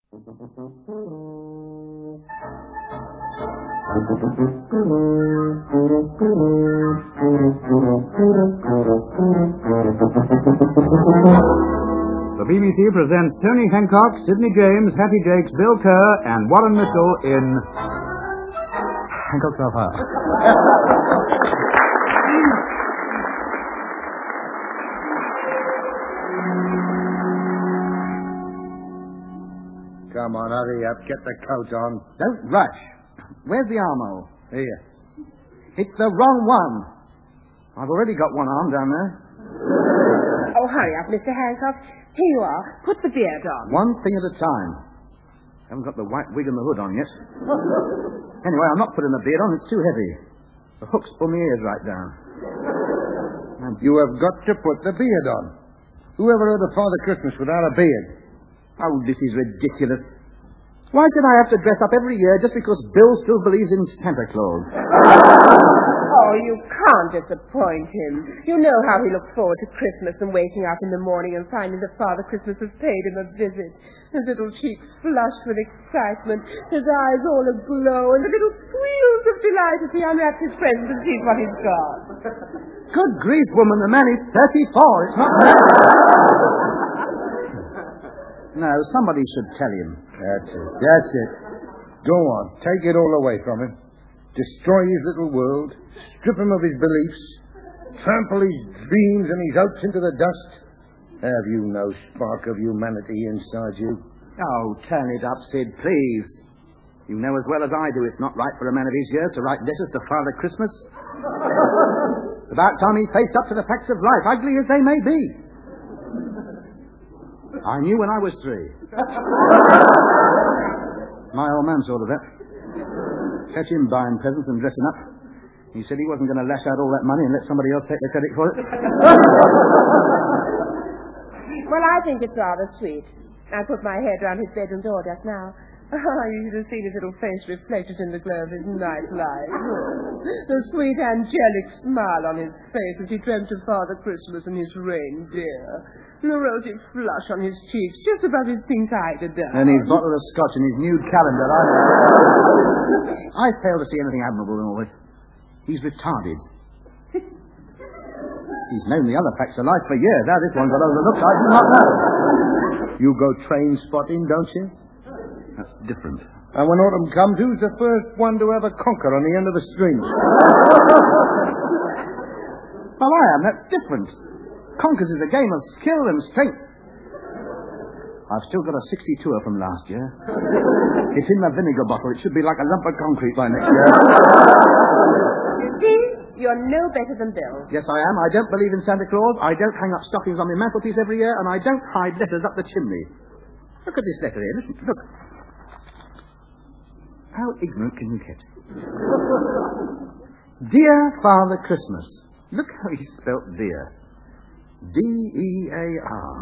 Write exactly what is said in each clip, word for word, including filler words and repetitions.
The B B C presents Tony Hancock, Sidney James, Happy Jakes, Bill Kerr, and Warren Mitchell in Hancock's Half-Hour. Come on, hurry up. Get the coat on. Don't rush. Where's the armhole? Here. It's the wrong one. I've already got one arm down there. Oh, hurry up, Mister Hancock. Here you are. Put the beard on. One thing at a time. Haven't got the white wig and the hood on yet. Anyway, I'm not putting the beard on. It's too heavy. The hooks pull my ears right down. And you have got to put the beard on. Whoever heard of Father Christmas without a beard? Oh, this is ridiculous. Why should I have to dress up every year just because Bill still believes in Santa Claus? Oh, you can't disappoint him. You know how he looks forward to Christmas and waking up in the morning and finding that Father Christmas has paid him a visit. His little cheeks flushed with excitement, his eyes all aglow, and the little squeals of delight as he unwraps his present and sees what he's got. Good grief, woman, the man is thirty-four. It's not me. No, somebody should tell him. That's it. That's it. Go on. Take it all away from him. Destroy his little world. Strip him of his beliefs. Trample his dreams and his hopes into the dust. Have you no spark of humanity inside you? Oh, turn it up, Sid, please. You know as well as I do it's not right for a man of his years to write letters to Father Christmas. About time he faced up to the facts of life, ugly as they may be. I knew when I was three. My old man saw to that. Catch him buying presents and dressing up. He said he wasn't going to lash out all that money and let somebody else take the credit for it. Well, I think it's rather sweet. I put my head round his bedroom door just now. Oh, you should have seen his little face reflected in the glow of his night light. The sweet angelic smile on his face as he dreamt of Father Christmas and his reindeer. And the rosy flush on his cheeks just above his pink-eyed down. And his bottle of scotch and his nude calendar. I, I fail to see anything admirable in all this. He's retarded. He's known the other facts of life for years. Now this one got overlooked. I do not know. You go train spotting, don't you? That's different. And when autumn comes, who's the first one to have a conker on the end of the string? Well, I am. That's different. Conkers is a game of skill and strength. I've still got a sixty-twoer from last year. It's in the vinegar bottle. It should be like a lump of concrete by next year. You see? You're no better than Bill. Yes, I am. I don't believe in Santa Claus. I don't hang up stockings on my mantelpiece every year, and I don't hide letters up the chimney. Look at this letter here. Listen, look. How ignorant can you get? Dear Father Christmas. Look how he spelt dear. D E A R.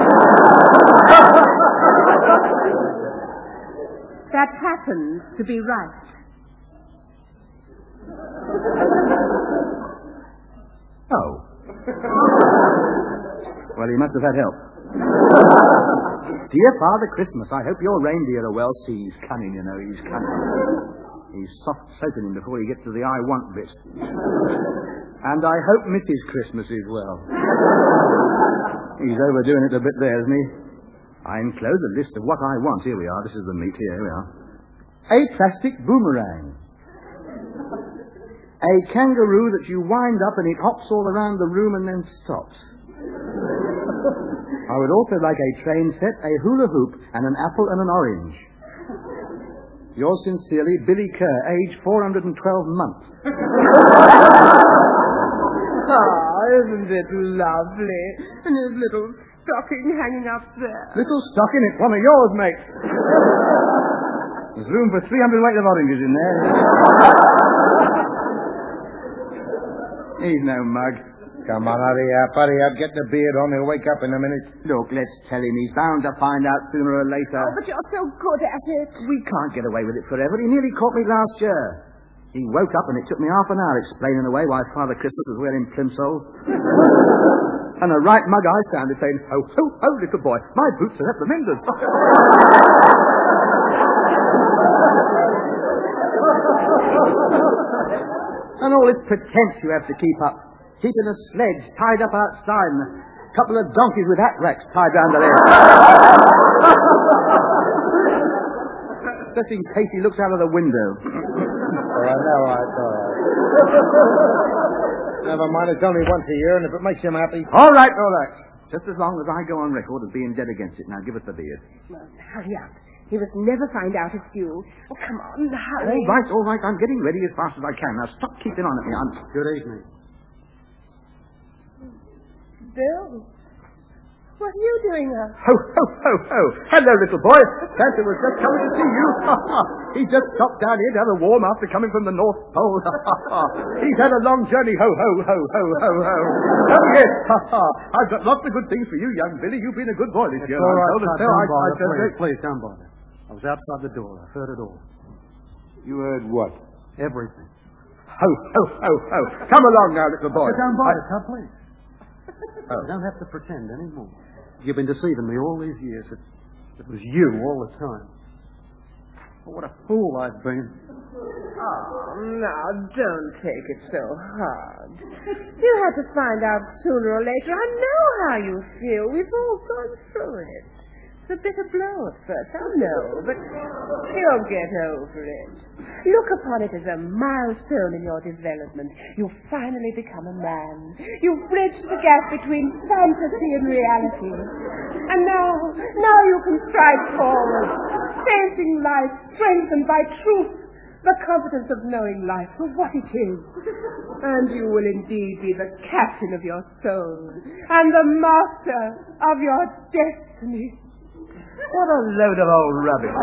That happens to be right. Oh. Well, he must have had help. Dear Father Christmas, I hope your reindeer are well. See, he's cunning, you know, he's cunning. He's soft-soaping him before he gets to the I want bit. And I hope Missus Christmas is well. He's overdoing it a bit there, isn't he? I enclose a list of what I want. Here we are. This is the meat. Here we are. A plastic boomerang. A kangaroo that you wind up and it hops all around the room and then stops. I would also like a train set, a hula hoop, and an apple and an orange. Yours sincerely, Billy Kerr, age four hundred twelve months. Oh, isn't it lovely? And his little stocking hanging up there. Little stocking? It's one of yours, mate. There's room for three hundred weight of oranges in there. He's no mug. Come on, hurry up, hurry up. Get the beard on. He'll wake up in a minute. Look, let's tell him. He's bound to find out sooner or later. Oh, but you're so good at it. We can't get away with it forever. He nearly caught me last year. He woke up and it took me half an hour explaining away why Father Christmas was wearing plimsolls. And a right mug I sounded saying, ho, ho, ho, little boy, my boots are at the menders. all this pretense you have to keep up. Keeping a sledge tied up outside and a couple of donkeys with hat racks tied round the legs. Just in case he looks out of the window. Oh, I know, I know. Never mind, it's only once a year, and if it makes him happy... All right, all right. Just as long as I go on record as being dead against it. Now, give us the beard. Well, hurry up. He must never find out it's you. Oh, come on, hurry. All right, all right. I'm getting ready as fast as I can. Now, stop keeping on at me. I'm... Good evening. Bill, what are you doing up? Ho, ho, ho, ho. Hello, little boy. Santa was just coming to see you. He just stopped down here to have a warm after coming from the North Pole. He's had a long journey. Ho, ho, ho, ho, ho, ho. Oh, yes. I've got lots of good things for you, young Billy. You've been a good boy this It's year. all right, I'm told. Pat, So don't I- bother, I just- please, please, don't bother. I was outside the door. I heard it all. You heard what? Everything. Ho, ho, ho, ho. Come along now, little boy. But don't bother, I- Pat, please. You don't have to pretend anymore. You've been deceiving me all these years. It, it was you all the time. Oh, what a fool I've been. Oh, now, don't take it so hard. You had to find out sooner or later. I know how you feel. We've all gone through it. It's a bitter blow at first, I know, but you'll get over it. Look upon it as a milestone in your development. You've finally become a man. You've bridged the gap between fantasy and reality. And now, now you can stride forward, facing life, strengthened by truth, the confidence of knowing life for what it is. And you will indeed be the captain of your soul and the master of your destiny. What a load of old rubbish.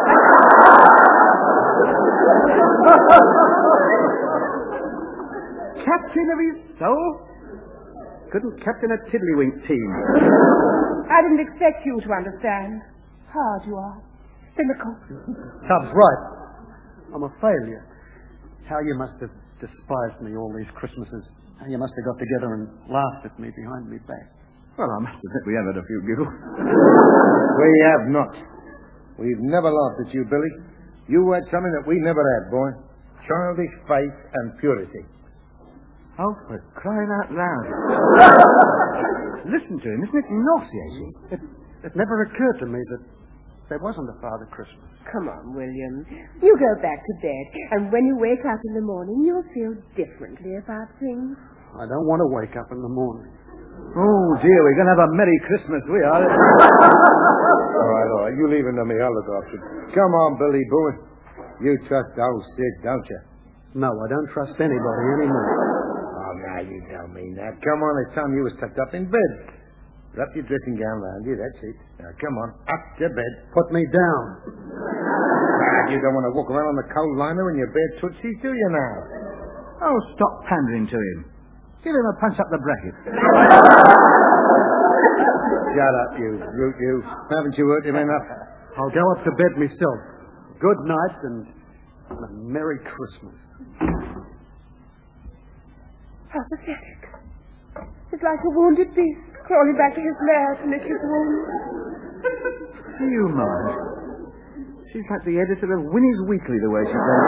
Captain of his soul? Couldn't captain a tiddlywink team. I didn't expect you to understand. Hard you are. Cynical. Tubbs right. I'm a failure. How you must have despised me all these Christmases. How you must have got together and laughed at me behind me back. Well, I must admit we have had a few giggles. We have not. We've never laughed at you, Billy. You had something that we never had, boy. Childish faith and purity. Oh, for crying out loud. Listen to him. Isn't it nauseating? It, it never occurred to me that there wasn't a Father Christmas. Come on, William. You go back to bed, and when you wake up in the morning, you'll feel differently about things. I don't want to wake up in the morning. Oh, dear, we're going to have a Merry Christmas, we are. All right, all right. You leave him to me. I'll look after him. Come on, Billy boy. You trust old Sid, don't you? No, I don't trust anybody anymore. Oh, now you don't mean that. Come on, it's time you was tucked up in bed. Wrap your dressing gown round you, that's it. Now, come on, up to bed. Put me down. Ah, you don't want to walk around on the coal liner in your bare tootsies, do you now? Oh, stop pandering to him. Give him a punch up the bracket. Shut up, you brute, you. Haven't you hurt him enough? I'll go up to bed myself. Good night and a Merry Christmas. How pathetic. It's like a wounded beast crawling back to his lair to lick his wounds. Do you mind? She's like the editor of Winnie's Weekly, the way she goes.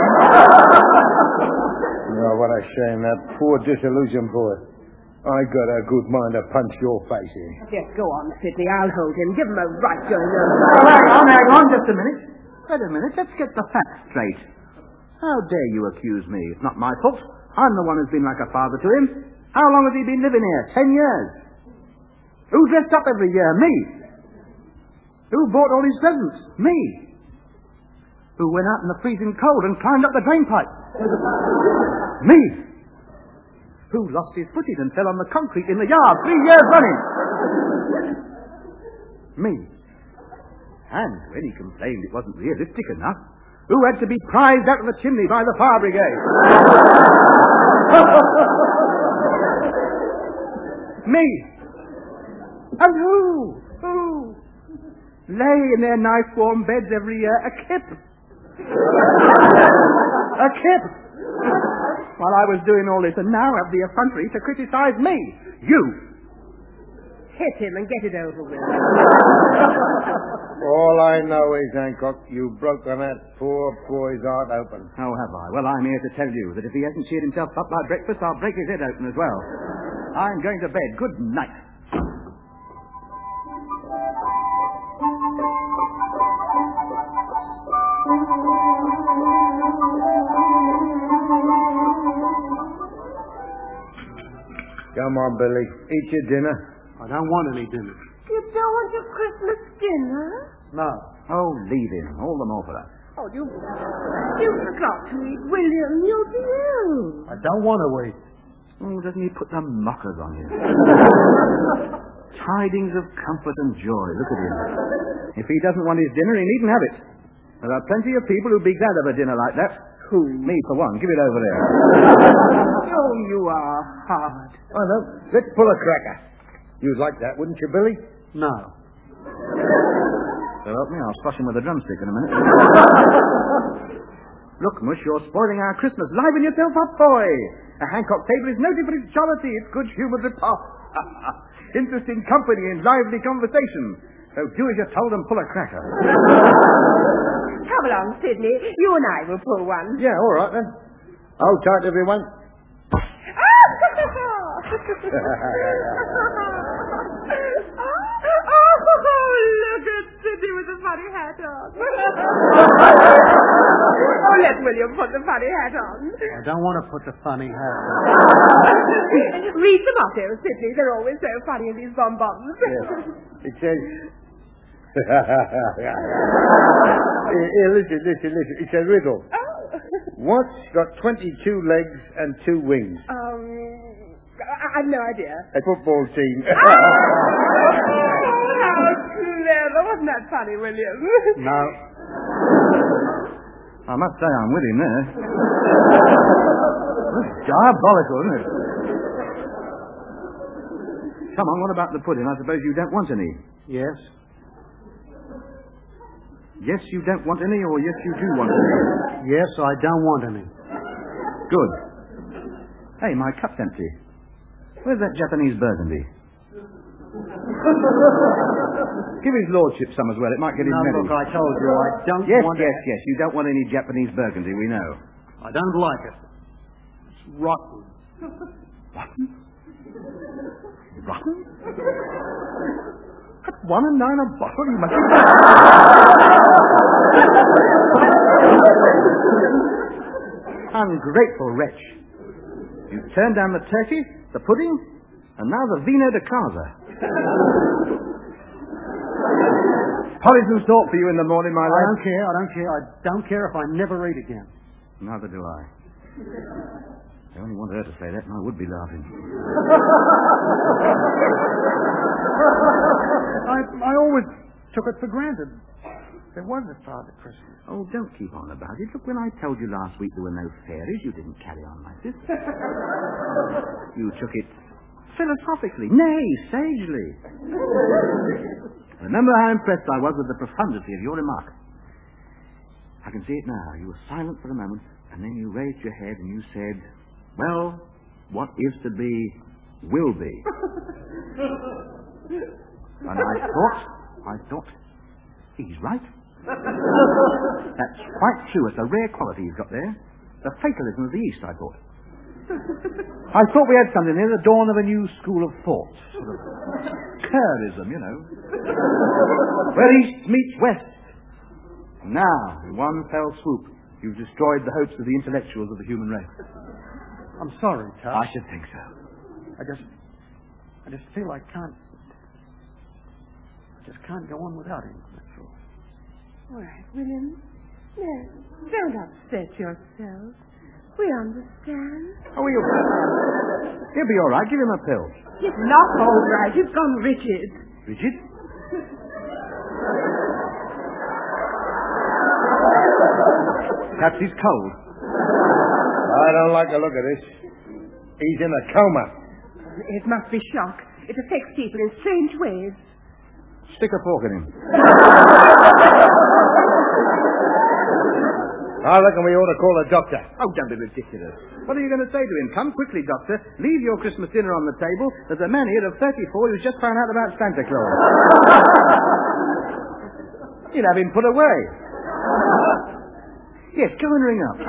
Oh, what a shame, that poor disillusioned boy. I got a good mind to punch your face in. Yes, go on, Sidney. I'll hold him. Give him a right going over. Oh, hang on, hang on, just a minute. Wait a minute, let's get the facts straight. How dare you accuse me? It's not my fault. I'm the one who's been like a father to him. How long has he been living here? Ten years. Who dressed up every year? Me. Who bought all his presents? Me. Who went out in the freezing cold and climbed up the drain pipe? Me. Who lost his footing and fell on the concrete in the yard three years running? Me. And when he complained it wasn't realistic enough, who had to be prized out of the chimney by the fire brigade? Me. And who? Who? Lay in their nice warm beds every year, a kip. A kip. While I was doing all this, and now have the effrontery to criticize me. You. hit him and get it over with. All I know is, Hancock, you've broken that poor boy's heart open. How have I? Well, I'm here to tell you that if he hasn't cheered himself up by breakfast, I'll break his head open as well. I'm going to bed. Good night. Come on, Billy. Eat your dinner. I don't want any dinner. You don't want your Christmas dinner? No. Oh, leave him. All the more for that. Oh, you... You forgot to eat, William. You do. I don't want to eat. Oh, doesn't he put the mockers on you? Tidings of comfort and joy. Look at him. If he doesn't want his dinner, he needn't have it. There are plenty of people who'd be glad of a dinner like that. Who? Me, for one. Give it over there. Oh, you are hard. Oh, no. Let's pull a cracker. You'd like that, wouldn't you, Billy? No. So help me, I'll squash him with a drumstick in a minute. Look, Mush, you're spoiling our Christmas. Liven yourself up, boy. A Hancock table is noted for its jollity, its good-humoured repast. Interesting company and lively conversation. So do as you're told and pull a cracker. Come along, Sidney. You and I will pull one. Yeah, all right, then. Hold tight, everyone. Oh, look at Sidney with the funny hat on. Oh, let William put the funny hat on. I don't want to put the funny hat on. Read the motto, Sidney. They're always so funny in these bonbons. Yeah. It says... Here, listen, listen, listen. It's a riddle. Oh. What's got twenty-two legs and two wings? Um, I, I've no idea. A football team. Oh, how clever. Wasn't that funny, William? No. I must say I'm with him there. That's diabolical, isn't it? Come on, what about the pudding? I suppose you don't want any. Yes. Yes, you don't want any, or yes, you do want any? Yes, I don't want any. Good. Hey, my cup's empty. Where's that Japanese burgundy? Give his lordship some as well. It might get him No, merry. look, I told you, I don't Yes, want yes, it. yes. You don't want any Japanese burgundy, we know. I don't like it. It's rotten. Rotten? Rotten? At one and nine a bottle, you must... Ungrateful wretch. You turned down the turkey, the pudding, and now the vino de casa. Poison's thought for you in the morning, my I lad. don't care, I don't care. I don't care if I never eat again. Neither do I. I only want her to say that, and I would be laughing. I, I always took it for granted. There was a Father Christmas. Oh, don't keep on about it. Look, when I told you last week there were no fairies, you didn't carry on like this. You took it philosophically, nay, sagely. Remember how impressed I was with the profundity of your remark. I can see it now. You were silent for a moment, and then you raised your head and you said, well, what is to be, will be. And I thought, I thought, he's right. That's quite true. It's a rare quality he's got there. The fatalism of the East, I thought. I thought we had something here, the dawn of a new school of thought. Sort of Kerrism, you know. Where East meets West. Now, in one fell swoop, you've destroyed the hopes of the intellectuals of the human race. I'm sorry, Tuck. I should think so. I just... I just feel I can't... I just can't go on without him, that's all. All right, William. No, don't upset yourself. We understand. Oh, he'll... He'll be all right. Give him a pill. It's not all right. It's gone rigid. Rigid? Perhaps he's cold. I don't like the look of this. He's in a coma. It must be shock. It affects people in strange ways. Stick a fork in him. I reckon we ought to call a doctor. Oh, don't be ridiculous. What are you going to say to him? Come quickly, Doctor. Leave your Christmas dinner on the table. There's a man here of thirty-four who's just found out about Santa Claus. You'll have him put away. Yes, go and ring up.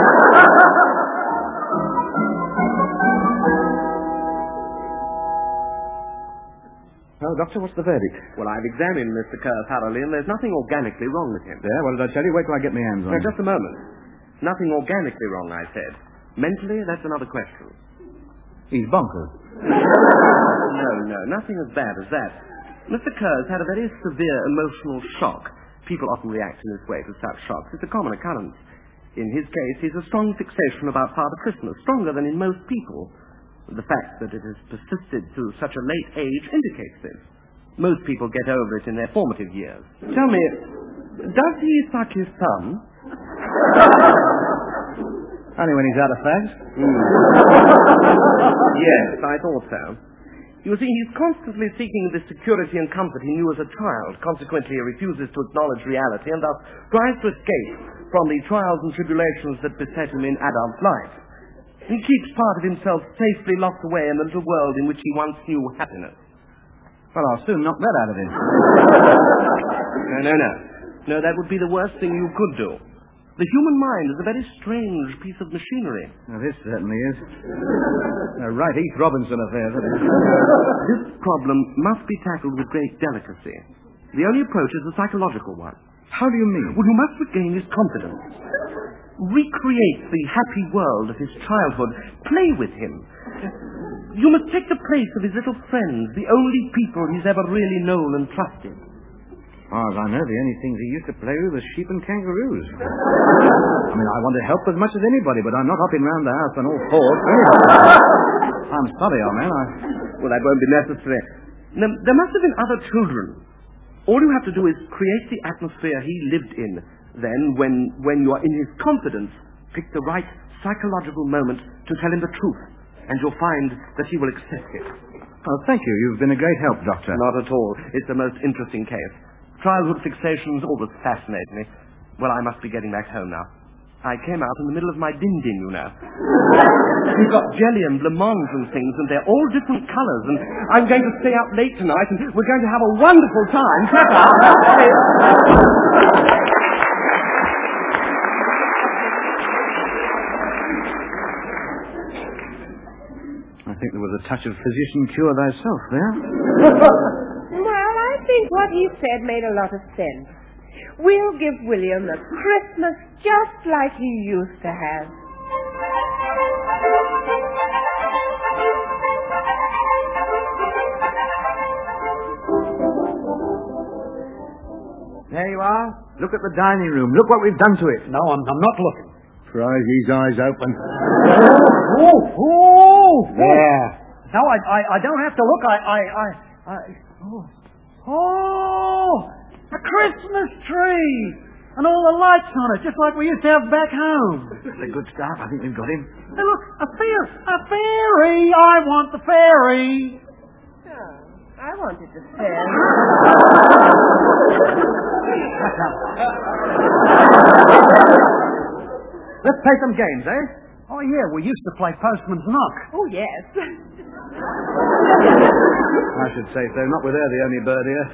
Oh, Doctor, what's the verdict? Well, I've examined Mister Kerr thoroughly, and there's nothing organically wrong with him. Yeah, what did I tell you? Wait till I get my hands on Now, him. just a moment. Nothing organically wrong, I said. Mentally, that's another question. He's bonkers. No, no, nothing as bad as that. Mister Kerr's had a very severe emotional shock. People often react in this way to such shocks. It's a common occurrence. In his case, he's a strong fixation about Father Christmas, stronger than in most people. The fact that it has persisted to such a late age indicates this. Most people get over it in their formative years. Tell me, does he suck his thumb? Only when he's out of fags. Mm. Yes, I thought so. You see, he's constantly seeking the security and comfort he knew as a child. Consequently, he refuses to acknowledge reality and thus tries to escape from the trials and tribulations that beset him in adult life. He keeps part of himself safely locked away in the little world in which he once knew happiness. Well, I'll soon knock that out of him. No, no, no. No, that would be the worst thing you could do. The human mind is a very strange piece of machinery. Now, this certainly is. A right Heath Robinson affair, that is. This problem must be tackled with great delicacy. The only approach is a psychological one. How do you mean? Well, you must regain his confidence. Recreate the happy world of his childhood. Play with him. You must take the place of his little friends, the only people he's ever really known and trusted. As far as I know, the only things he used to play with were sheep and kangaroos. I mean, I want to help as much as anybody, but I'm not hopping round the house on all fours. I'm sorry, old man. I... Well, that won't be necessary. Now, there must have been other children. All you have to do is create the atmosphere he lived in. Then, when, when you are in his confidence, pick the right psychological moment to tell him the truth, and you'll find that he will accept it. Oh, thank you. You've been a great help, Doctor. Not at all. It's the most interesting case. Childhood fixations always fascinate me. Well, I must be getting back home now. I came out in the middle of my din-din, you know. We've got jelly and blancmange and things, and they're all different colours, and I'm going to stay up late tonight, and we're going to have a wonderful time. Shut up. I think there was a touch of physician cure thyself there. Well, I think what he said made a lot of sense. We'll give William a Christmas just like he used to have. There you are. Look at the dining room. Look what we've done to it. No, I'm, I'm not looking. Try his eyes open. Oh, oh, Yeah. No, I, I, I don't have to look. I, I, I, I oh, oh, a Christmas tree, and all the lights on it, just like we used to have back home. That's a good start. I think we've got him. Hey, look, a fairy, a fairy. I want the fairy. Oh, I wanted to say. Let's play some games, eh? Oh, yeah, we used to play Postman's Knock. Oh, yes. I should say so. Not with her, the only bird here.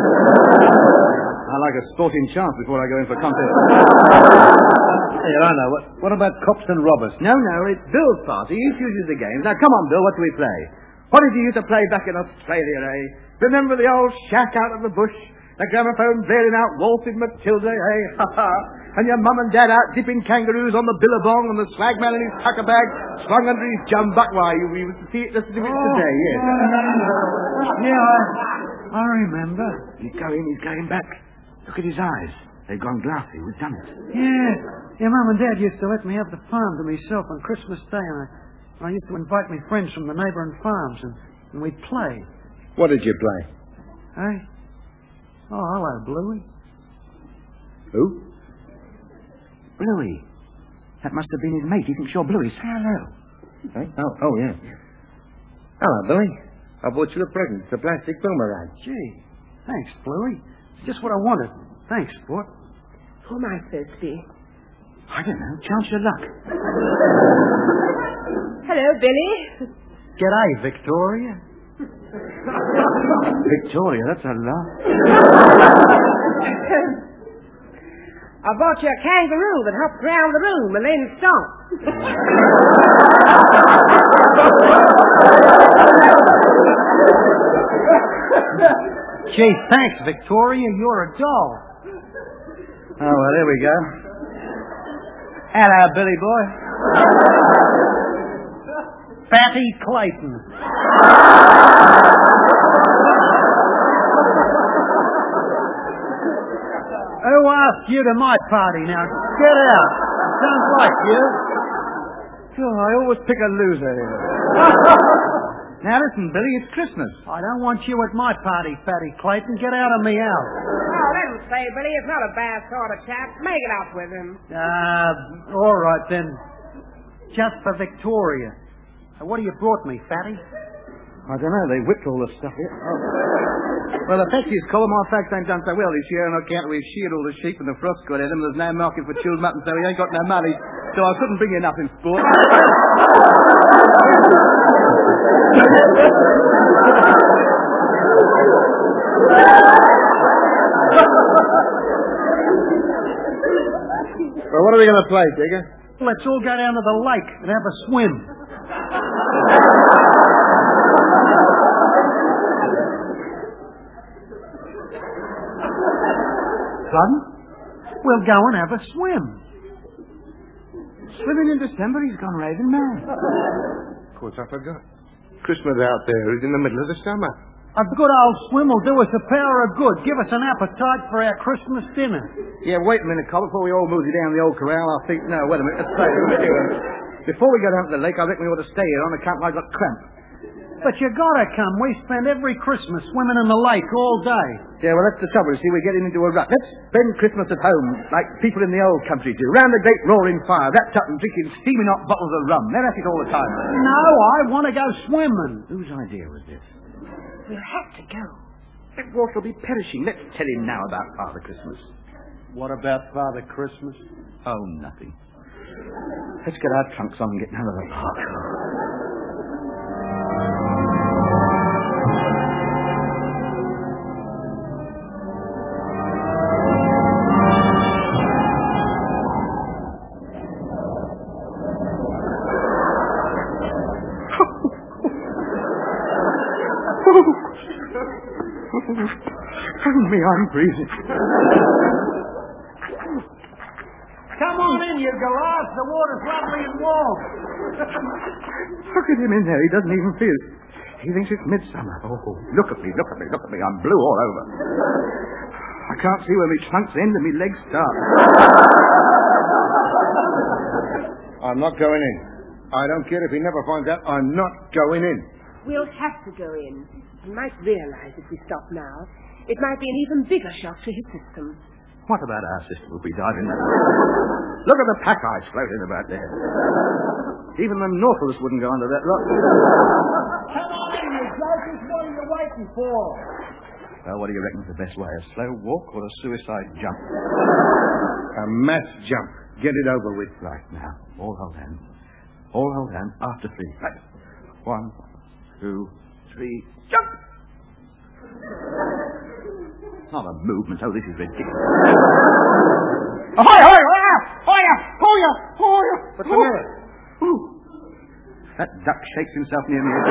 I like a sporting chance before I go in for contest. Here, I know. What, what about cops and robbers? No, no, it's Bill's party. He chooses the games. Now, come on, Bill, what do we play? What did you used to play back in Australia, eh? Remember the old shack out of the bush? The gramophone blaring out Waltzing Matilda, eh? Ha ha. And your mum and dad out dipping kangaroos on the billabong and the swagman in his tucker bag slung under his jumbuck. Why, you we used to see it just as if it's today, yes. Yeah, I, I remember. He's going, he's going back. Look at his eyes. They've gone glassy. We've done it. Yeah, yeah, Mum and Dad used to let me have the farm to myself on Christmas Day, and I, I used to invite my friends from the neighbouring farms, and, and we'd play. What did you play? Hey? Oh, hello, Bluey. Who? Bluey. That must have been his mate. He thinks you're Bluey. Say hello. Hey? Oh, oh, yeah. Hello, Billy. I bought you a present. It's a plastic boomerang. Gee, thanks, Bluey. It's just what I wanted. Thanks, Sport. Who am I supposed to be? I don't know. Chance your luck. Hello, Billy. G'day, Victoria. Victoria, that's a laugh. I bought you a kangaroo that hopped around the room and then stopped. Gee, thanks, Victoria. You're a doll. Oh, well, there we go. Hello, Billy boy. Fatty Clayton. Who asked you to my party now? Get out. Sounds like you. Oh, I always pick a loser here. Now listen, Billy, it's Christmas. I don't want you at my party, Fatty Clayton. Get out of me house. Oh, don't say, Billy. It's not a bad sort of chap. Make it up with him. Uh, all right, then. Just for Victoria. Uh, what have you brought me, Fatty? I don't know. They whipped all the stuff here. Oh. Well, the fact is, Colin, my facts ain't done so well this year, on account we've sheared all the sheep and the frost got in them. There's no market for chilled mutton, so we ain't got no money. So I couldn't bring you enough in sport. Well, what are we going to play, Digger? Let's all go down to the lake and have a swim. Pardon? We'll go and have a swim. Swimming in December? He's gone raving mad. Of course, I forgot. Christmas out there is in the middle of the summer. A good old swim will do us a power of good. Give us an appetite for our Christmas dinner. Yeah, wait a minute, Colin, before we all move you down the old corral. I think, no, wait a minute. Let's play. Before we go down to the lake, I reckon we ought to stay here on account I've got cramp. But you gotta come. We spend every Christmas swimming in the lake all day. Yeah, well, that's the trouble. You see, we're getting into a rut. Let's spend Christmas at home, like people in the old country do, round the great roaring fire, wrapped up and drinking steaming hot bottles of rum. They're at it all the time. No, I want to go swimming. Whose idea was this? We'll have to go. That water will be perishing. Let's tell him now about Father Christmas. What about Father Christmas? Oh, nothing. Let's get our trunks on and get down to the park. Me, I'm freezing. Come on in, you garage. The water's lovely and warm. Look at him in there. He doesn't even feel it. He thinks it's midsummer. Oh, look at me, look at me, look at me. I'm blue all over. I can't see where my trunks end and my legs start. I'm not going in. I don't care if he never finds out. I'm not going in. We'll have to go in. He might realize if we stop now, it might be an even bigger shock to his system. What about our system if we dive in there? Look at the pack ice floating about there. Even the Nautilus wouldn't go under that rock. Come on in, you jokers. What are you waiting for? Well, what do you reckon's the best way? A slow walk or a suicide jump? A mass jump. Get it over with. Right, now. All hold hands. All hold hands. After three. Right. One, two, three, jump! Not a movement. Oh, this is ridiculous. Ahoy, ahoy, ahoy, ahoy, ahoy, ahoy. What's the matter? Ooh. That duck shakes himself near me.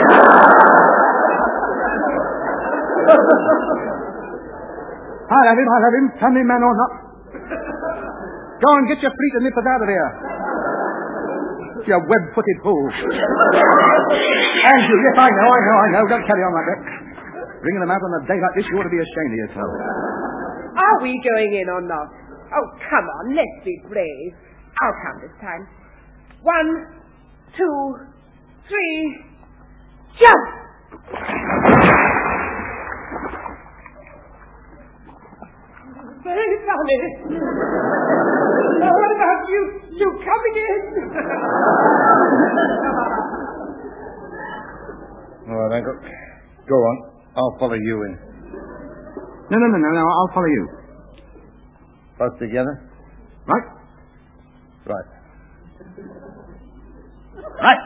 I'll have him, I'll have him. Family man or not. Go and get your fleet and nippers out of here. You web-footed fool. Andrew, yes, I know, I know, I know. Don't carry on like that. Bringing them out on a day like this, you ought to be ashamed of yourself. Are we going in or not? Oh, come on, let's be brave. I'll count this time. One, two, three, jump! Very funny. Now, what about you? You coming in? All right, Uncle. Go on. I'll follow you in. No, no, no, no, no. I'll follow you. Both together? Right? Right. Right.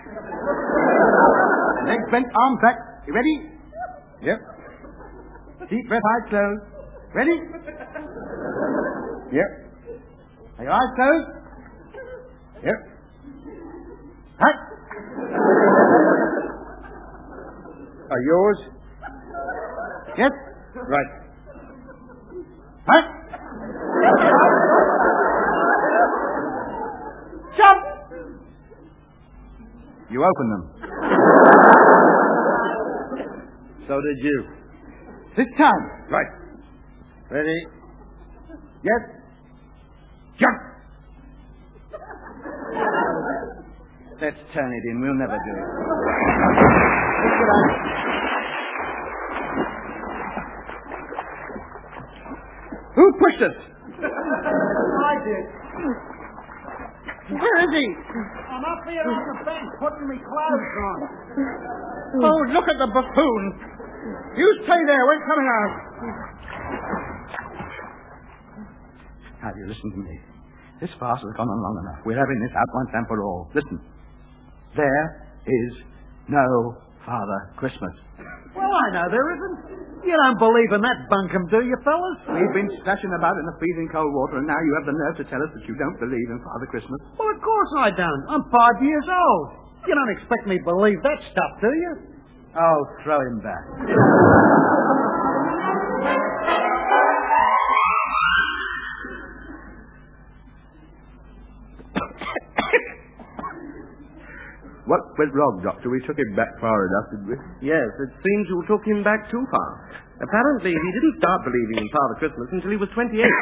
Legs bent, arms back. You ready? Yep. Deep breath, eyes closed. Ready? Yep. Are your eyes closed? Yep. Right. Are yours? Yes. Right. Right. Jump! You open them. So did you. This time. Right. Ready? Yes. Jump! Let's turn it in. We'll never do it. Who pushed it? I did. Where is he? I'm up here on the bench putting me clothes on. Oh, look at the buffoon. You stay there. We're coming out. Now, you listen to me. This farce has gone on long enough. We're having this out once and for all. Listen. There is no Father Christmas. Well, I know there isn't. You don't believe in that bunkum, do you, fellas? We've been splashing about in the freezing cold water, and now you have the nerve to tell us that you don't believe in Father Christmas. Well, of course I don't. I'm five years old. You don't expect me to believe that stuff, do you? Oh, throw him back. What went wrong, Doctor? We took him back far enough, didn't we? Yes, it seems you took him back too far. Apparently, he didn't start believing in Father Christmas until he was twenty-eight.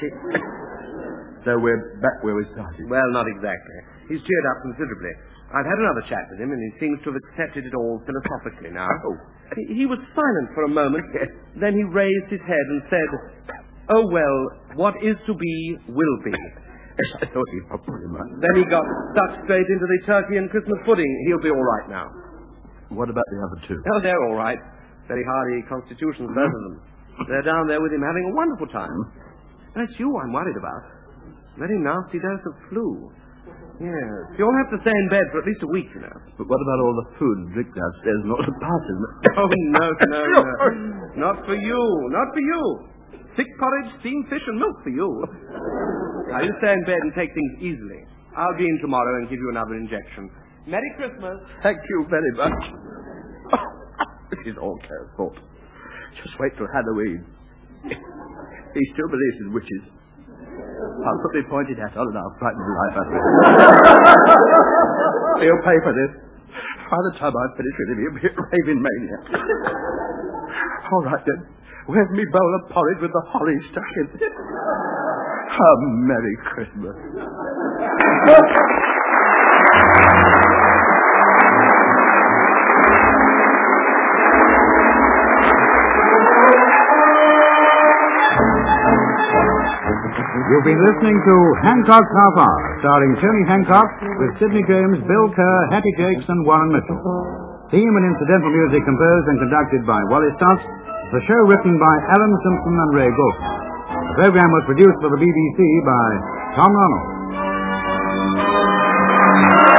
So we're back where we started. Well, not exactly. He's cheered up considerably. I've had another chat with him, and he seems to have accepted it all philosophically now. Oh. He, he was silent for a moment. Then he raised his head and said, "Oh, well, what is to be will be." I thought he'd probably might. Then he got stuck straight into the turkey and Christmas pudding. He'll be all right now. What about the other two? Oh, they're all right. Very hardy constitutions, both of them. They're down there with him having a wonderful time. And it's you I'm worried about. Very nasty dose of flu. Yes. You'll have to stay in bed for at least a week, you know. But what about all the food and drink downstairs and all the parties? Oh, no, no, no. Not for you. Not for you. Thick porridge, steamed fish, and milk for you. Now, you stay in bed and take things easily. I'll be in tomorrow and give you another injection. Merry Christmas. Thank you very much. This is all Claire's fault. Just wait till Halloween. He still believes in witches. I'll put my pointed hat on and I'll frighten the life out of him. He'll pay for this. By the time I finish with him, he'll be a raving maniac. All right, then. Where's me bowl of porridge with the holly stuck in it? A Merry Christmas. You've been listening to Hancock's Half Hour, starring Tony Hancock with Sidney James, Bill Kerr, Hattie Jakes, and Warren Mitchell. Theme and incidental music composed and conducted by Wally Stotts. The show written by Alan Simpson and Ray Golson. The program was produced for the B B C by Tom Ronald.